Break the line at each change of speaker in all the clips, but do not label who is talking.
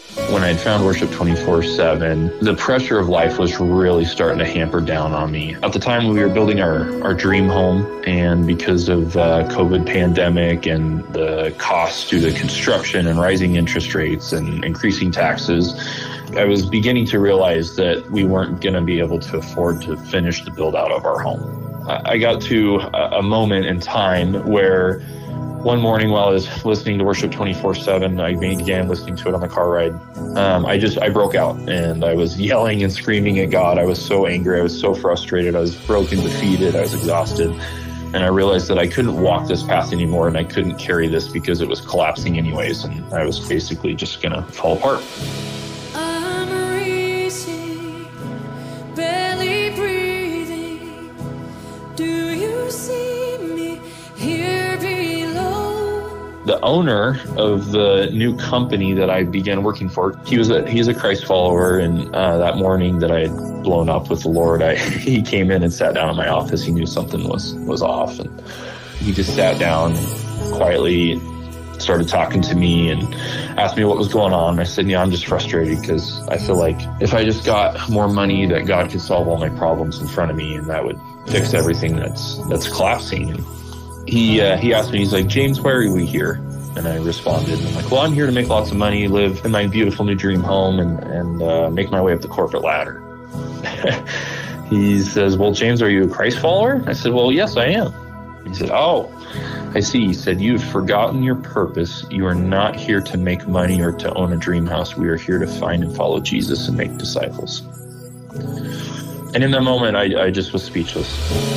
When I'd found Worship 24/7, the pressure of life was really starting to hamper down on me. At the time, we were building our dream home, and because of COVID pandemic and the costs due to construction and rising interest rates and increasing taxes, I was beginning to realize that we weren't going to be able to afford to finish the build out of our home. I got to a moment in time where one morning while I was listening to Worship 24/7, I began listening to it on the car ride. I broke out and I was yelling and screaming at God. I was so angry. I was so frustrated. I was broken, defeated. I was exhausted. And I realized that I couldn't walk this path anymore and I couldn't carry this because it was collapsing anyways. And I was basically just going to fall apart. The owner of the new company that I began working for, he's a Christ follower, and that morning that I had blown up with the Lord, he came in and sat down in my office. He knew something was off, and he just sat down quietly, started talking to me and asked me what was going on. I said, I'm just frustrated because I feel like if I just got more money that God could solve all my problems in front of me and that would fix everything that's collapsing. And he asked me, he's like, James, why are we here? And I responded, I'm like, well, I'm here to make lots of money, live in my beautiful new dream home, and make my way up the corporate ladder. He says, well, James, are you a Christ follower? I said, well, yes, I am. He said, oh, I see. He said, you've forgotten your purpose. You are not here to make money or to own a dream house. We are here to find and follow Jesus and make disciples. And in that moment, I just was speechless.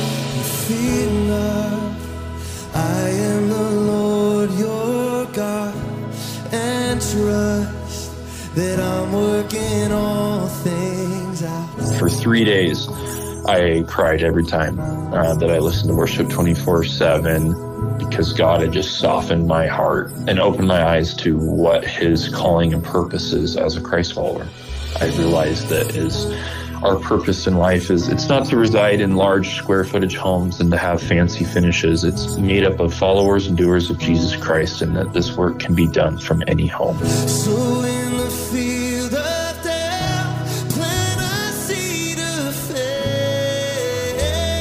I am the Lord your God, and trust that I'm working all things out.
For 3 days, I cried every time that I listened to Worship 24/7 because God had just softened my heart and opened my eyes to what his calling and purpose is as a Christ follower. I realized that our purpose in life it's not to reside in large square footage homes and to have fancy finishes. It's made up of followers and doers of Jesus Christ, and that this work can be done from any home.
So in the field of death, plant a seed of faith,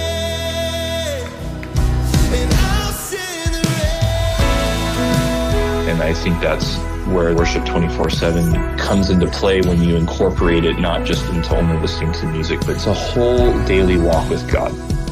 and I'll send the rain.
And I think that's where Worship 24/7 comes into play when you incorporate it not just into only listening to music, but it's a whole daily walk with God.